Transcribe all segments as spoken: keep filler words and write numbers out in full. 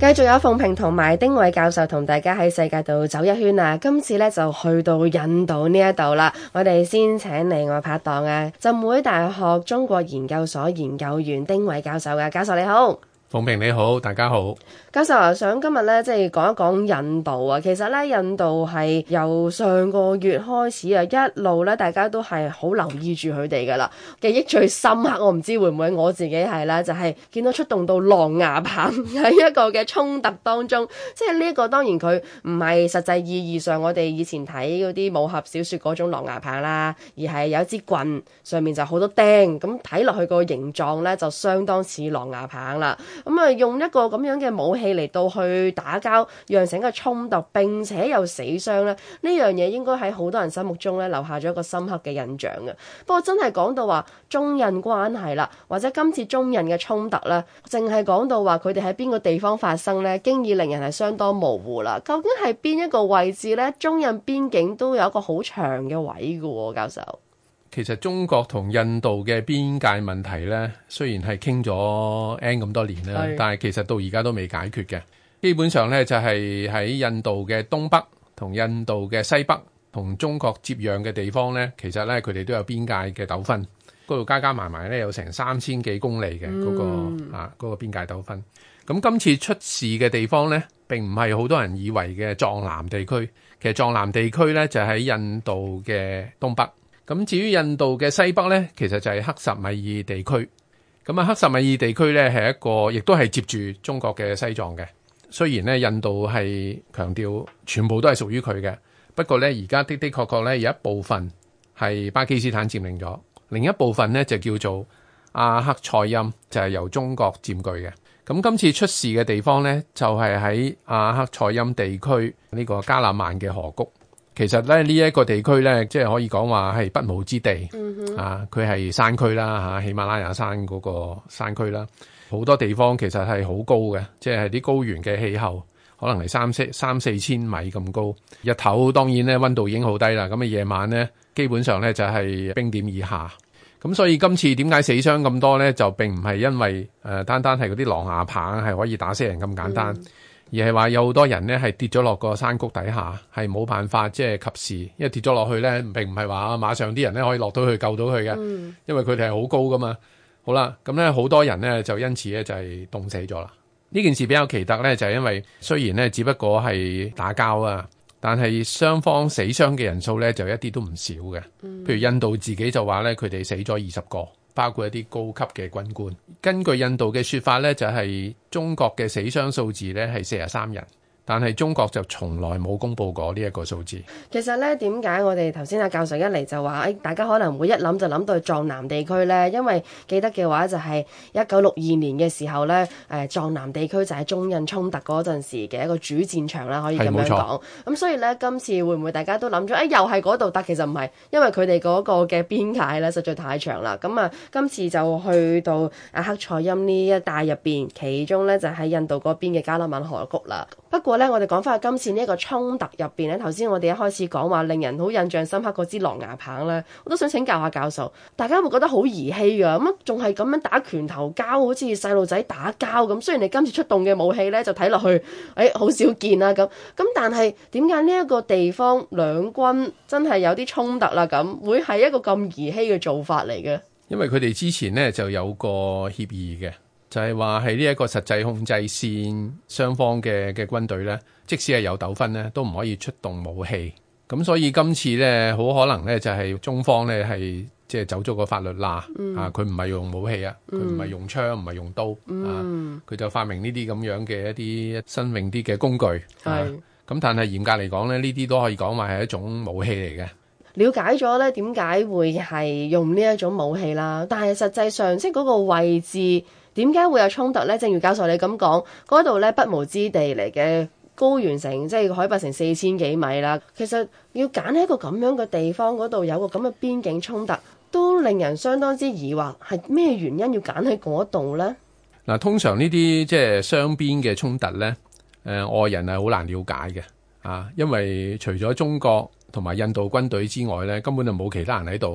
繼續有鳳萍同埋丁偉教授同大家喺世界度走一圈啊！今次咧就去到印度呢一度啦。我哋先請嚟我拍檔啊，浸會大學中國研究所研究員丁偉教授嘅。教授你好。 鳳萍你好，大家好。 教授啊，想今日咧即係講一講印度啊。其實咧，印度係由上個月開始啊，一路咧大家都係好留意住佢哋噶啦。記憶最深刻，我唔知會唔會我自己係啦，就係、是、見到出動到狼牙棒喺一個嘅衝突當中。即係呢一個當然佢唔係實際意義上我哋以前睇嗰啲武俠小說嗰種狼牙棒啦，而係有一支棍上面就好多釘，咁睇落去個形狀咧就相當似狼牙棒啦。咁啊，用一個咁樣嘅武器嚟到去打交，釀成一個衝突，並且又死傷咧，呢樣嘢應該喺好多人心目中咧留下咗一個深刻嘅印象嘅。不過真係講到話中印關係啦，或者今次中印嘅衝突咧，淨係講到話佢哋喺邊個地方發生咧，經已令人係相當模糊啦。究竟係邊一個位置咧？中印邊境都有一個好長嘅位㗎喎，教授。 其實中國同印度嘅邊界問題咧，雖然係傾咗 N 咁多年啦，但係其實到而家都未解決嘅。基本上咧就係喺印度嘅東北同印度嘅西北同中國接壤嘅地方咧，其實咧佢哋都有邊界嘅糾紛，嗰度加加埋埋咧有成三千幾公里嘅嗰、嗰個、嗯、啊嗰、嗰個邊界糾紛。咁今次出事嘅地方咧，並唔係好多人以為嘅藏南地區。其實藏南地區咧就喺印度嘅東北。咁至於印度嘅西北咧，其實就係克什米爾地區。咁啊，克什米爾地區咧係一個，亦都係接住中國嘅西藏嘅。雖然咧印度係強調全部都係屬於佢嘅，不過咧而家的的確確咧有一部分係巴基斯坦佔領咗，另一部分咧就叫做阿克賽欽，就係由中國佔據嘅。咁今次出事嘅地方咧，就係喺阿克賽欽地區呢個加納曼嘅河谷。其實咧呢一個地區咧，即係可以講話係不毛之地、嗯、啊！佢係山區啦嚇，喜馬拉雅山嗰個山區啦，好多地方其實係好高嘅，即係啲高原嘅氣候，可能係三四三四千米咁高。日頭當然咧溫度已經好低啦，咁啊夜晚咧基本上咧就係冰點以下。咁所以今次點解死傷咁多咧？就並唔係因為誒、呃、單單係嗰啲狼牙棒係可以打死人咁簡單。嗯，而係話有好多人咧係跌咗落個山谷底下，係冇辦法即係及時，因為跌咗落去咧，並唔係話馬上啲人咧可以落到去救到佢嘅、嗯，因為佢哋係好高噶嘛。好啦，咁咧好多人咧就因此咧就係凍死咗啦。呢件事比較奇特咧，就係因為雖然咧只不過係打交啊，但係雙方死傷嘅人數咧就一啲都唔少嘅。譬如印度自己就話咧，佢哋死咗二十個。包括一啲高級嘅軍官。根據印度嘅說法咧，就係中國嘅死傷數字咧係四十三人。但係中國就從來冇公布過呢一個數字。 其實咧，點解我哋頭先阿教授一嚟就話，誒大家可能會一諗就諗到藏南地區咧？因為記得嘅話就係一九六二年嘅時候咧，誒藏南地區就係中印衝突嗰陣時嘅一個主戰場啦，可以咁樣講。咁所以咧，今次會唔會大家都諗咗，誒又係嗰度？但其實唔係，因為佢哋嗰個嘅邊界咧實在太長啦。咁啊，今次就去到阿克賽欽呢一帶入邊，其中咧就喺印度嗰邊嘅加拉曼河谷啦。不過咧，我哋講翻去今次呢一個衝突入邊咧，頭先我哋一開始講話令人好印象深刻嗰支狼牙棒咧，我都想請教下教授，大家會覺得好兒戲噶，咁仲係咁樣打拳頭交，好似細路仔打交咁。雖然你今次出動嘅武器咧，就睇落去誒好少見啦咁，咁但係點解呢一個地方兩軍真係有啲衝突啦咁，會係一個咁兒戲嘅做法嚟嘅？ 因為佢哋之前咧就有個協議嘅。就係話係呢一個實際控制線雙方嘅嘅軍隊咧，即使係有糾紛咧，都唔可以出動武器。咁所以今次咧，好可能咧就係中方咧係即係走咗個法律罅、嗯、啊！佢唔係用武器啊，佢唔係用槍，唔係用刀、嗯、啊，佢就發明呢啲咁樣嘅一啲新穎啲嘅工具。係咁，但係嚴格嚟講咧，呢啲都可以講話係一種武器嚟嘅。 了解咗咧點解會係用呢一種武器啦，但係實際上即係嗰個位置。點解會有衝突呢？正如教授你咁講，嗰度咧不毛之地嚟嘅，高原城即係海拔成四千幾米啦。其實要揀喺一個咁樣嘅地方嗰度有個咁嘅邊境衝突，都令人相當之疑惑，係咩原因要揀喺嗰度呢？ 嗱，通常呢啲即係雙邊嘅衝突呢，誒、呃、外人係好難了解嘅啊，因為除咗中國同埋印度軍隊之外呢，根本就冇其他人喺度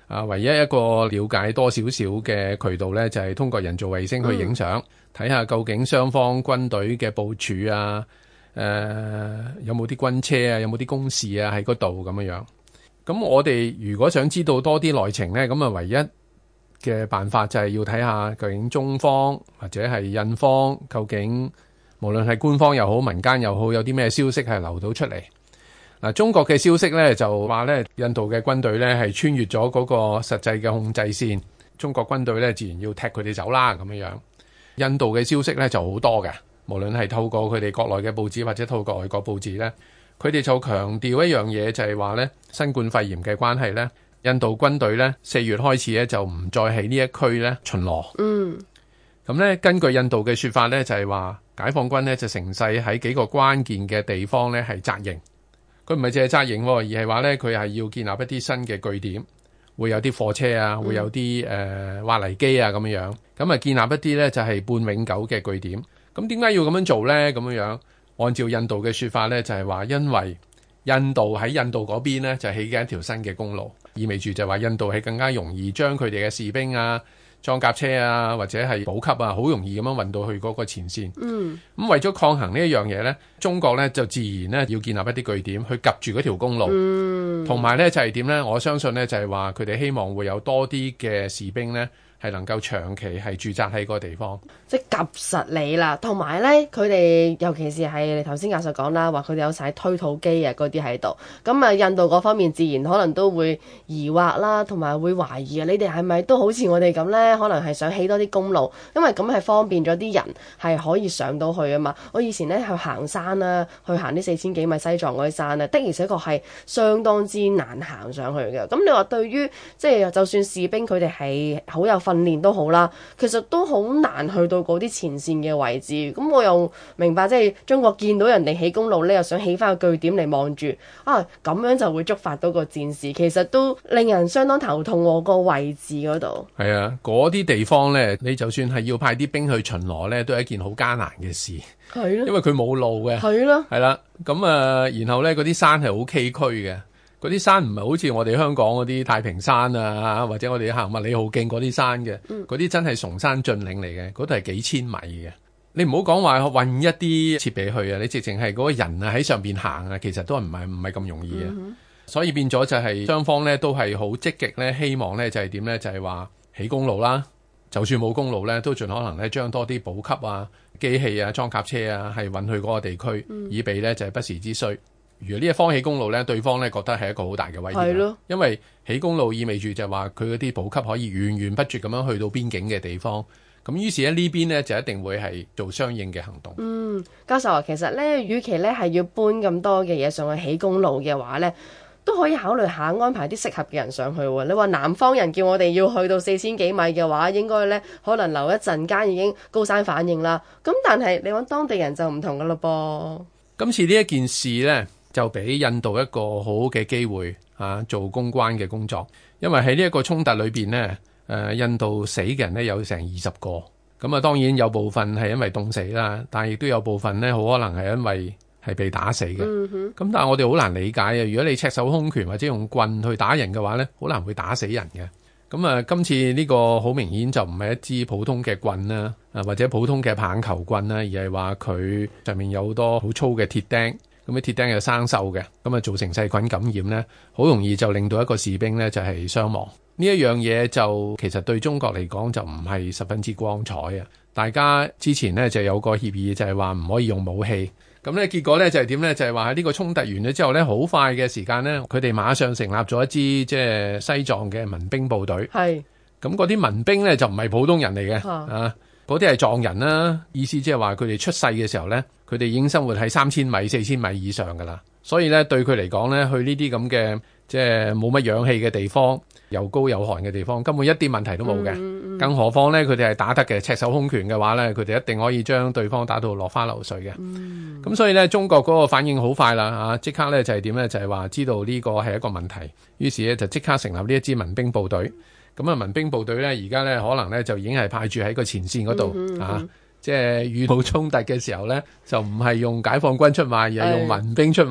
啊，唯一一個了解多少少嘅渠道咧，就係、是、通過人造衛星去影相，睇下、嗯、究竟雙方軍隊嘅部署啊，誒、呃、有冇啲軍車啊，有冇啲工事啊喺嗰度咁樣樣。咁我哋如果想知道多啲內情咧，咁啊唯一嘅辦法就係要睇下究竟中方或者係印方究竟無論係官方又好民間又好，有啲咩消息係流到出嚟。嗱，中國嘅消息咧就話咧，印度嘅軍隊咧係穿越咗嗰個實際嘅控制線，中國軍隊咧自然要踢佢哋走啦咁樣樣。印度嘅消息咧就好多嘅，無論係透過佢哋國內嘅報紙或者透過外國報紙咧，佢哋就強調一樣嘢，就係話咧新冠肺炎嘅關係咧，印度軍隊咧四月開始咧就唔再喺呢一區咧巡邏。嗯，咁咧根據印度嘅說法咧，就係話解放軍咧就乘勢喺幾個關鍵嘅地方咧係紮營。佢唔係淨係紮營，而係話咧佢係要建立一啲新嘅據點，會有啲貨車啊，會有啲誒挖泥機啊咁樣樣，咁啊建立一啲咧就係半永久嘅據點。咁點解要咁樣做咧？咁樣樣按照印度嘅說法咧，就係話因為印度喺印度嗰邊咧就起緊一條新嘅公路，意味住就話印度係更加容易將佢哋嘅士兵啊、裝甲車啊或者係補給啊，好容易咁樣運到去嗰個前線。嗯，咁為咗抗衡呢一樣嘢咧，中國咧就自然咧要建立一啲據點去夾住嗰條公路。嗯，同埋咧就係點咧？我相信咧就係話佢哋希望會有多啲嘅士兵咧係能夠長期係駐紮喺嗰個地方， 即係夾實你啦。同埋咧，佢哋尤其是係你頭先教授講啦，話佢哋有晒推土機啊嗰啲喺度。咁啊，印度嗰方面自然可能都會疑惑啦，同埋會懷疑啊，你哋係咪都好似我哋咁咧？可能係想起多啲公路，因為咁係方便咗啲人係可以上到去啊嘛。我以前咧去行山啦，去行啲四千幾米西藏嗰啲山啊，的而且確係相當之難行上去嘅。咁你話對於即係就算士兵佢哋係好有訓練都好啦，其實都好難去到嗰啲前線嘅位置。咁我又明白，即係中國見到人哋起公路咧，又想起翻個據點嚟望住啊，咁樣就會觸發到個戰事，其實都令人相當頭痛喎。個位置嗰度係啊，嗰啲地方咧，你就算係要派啲兵去巡邏咧，都係一件好艱難嘅事。係咯，因為佢冇路嘅。係咯，係啦，咁啊，然後咧嗰啲山係好崎嶇嘅。嗰啲山唔係好似我哋香港嗰啲太平山啊，或者我哋行麥理浩徑嗰啲山嘅，嗰啲、嗯、真係崇山峻嶺嚟嘅，嗰度係幾千米嘅。你唔好講話運一啲設備去啊，你直情係嗰個人啊喺上邊行啊，其實都唔係唔係咁容易嘅。嗯、哼所以變咗就係雙方咧都係好積極咧，希望咧就係點咧，就係話起公路啦。就算冇公路咧，都盡可能咧將多啲補給啊、機器啊、裝甲車啊係運去嗰個地區，嗯、以備咧就係不時之需。如果呢一方起公路咧，對方咧覺得係一個好大嘅威脅，係咯，因為起公路意味住就係話佢嗰啲補給可以源源不絕咁樣去到邊境嘅地方，咁於是咧呢邊咧就一定會係做相應嘅行動。嗯， 教授啊，其實咧，與其咧係要搬咁多嘅嘢上去起公路嘅話咧，都可以考慮下安排啲適合嘅人上去喎。你話南方人叫我哋要去到四千幾米嘅話，應該咧可能留一陣間已經高山反應啦。咁但係你揾當地人就唔同噶咯噃。 今次呢一件事咧，就俾印度一個好好嘅機會啊，做公關嘅工作。因為喺呢一個衝突裏邊呢，誒、呃，印度死嘅人呢有成二十個。咁啊，當然有部分係因為凍死啦，但係亦都有部分呢好可能係因為係被打死嘅。咁、嗯、哼但係我哋好難理解啊。如果你赤手空拳或者用棍去打人嘅話呢，好難會打死人嘅。咁啊，今次呢個好明顯就唔係一支普通嘅棍啦，啊或者普通嘅棒球棍啦，而係話佢上面有好多好粗嘅鐵釘。咁啲鐵釘又生鏽嘅，咁啊造成細菌感染咧，好容易就令到一個士兵咧就係傷亡。呢一樣嘢就其實對中國嚟講就唔係十分之光彩啊！大家之前咧就有個協議，就係話唔可以用武器。咁咧結果咧就係點咧？就係話喺呢個衝突完咗之後咧，好快嘅時間咧，佢哋馬上成立咗一支即係西藏嘅民兵部隊。係是。咁嗰啲民兵咧就唔係普通人嚟嘅啊！嗰啲係藏人啦，意思即係話佢哋出世嘅時候咧，佢哋已經生活喺三千米、四千米以上噶啦，所以咧對佢嚟講咧，去呢啲咁嘅即係冇乜氧氣嘅地方，又高又寒嘅地方，根本一啲問題都冇嘅。嗯嗯、更何況咧，佢哋係打得嘅，赤手空拳嘅話咧，佢哋一定可以將對方打到落花流水嘅。咁、嗯、所以咧，中國嗰個反應好快啦，啊，即刻咧就係點咧，就係、是、話知道呢個係一個問題，於是咧就即刻成立呢一支民兵部隊。咁啊，民兵部隊咧，而家咧可能咧就已經係派駐喺個前線嗰度、嗯嗯、啊，即係遇到衝突嘅時候咧，就唔係用解放軍出馬，而係用民兵出馬。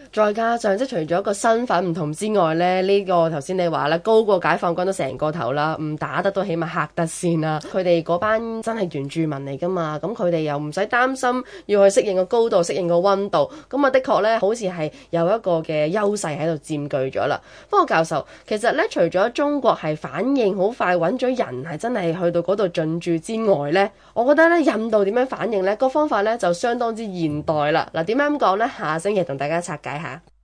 再加上即係除咗個身份唔同之外咧，呢、這個頭先你話啦，高過解放軍都成個頭啦，唔打得都起碼嚇得先啦。佢哋嗰班真係原住民嚟噶嘛，咁佢哋又唔使擔心要去適應個高度、適應個溫度，咁啊的確咧，好似係有一個嘅優勢喺度佔據咗啦。不過教授，其實咧除咗中國係反應好快，揾咗人係真係去到嗰度進駐之外咧，我覺得咧印度點樣反應咧，個方法咧就相當之現代啦。嗱，點樣咁講咧？下星期同大家拆解下。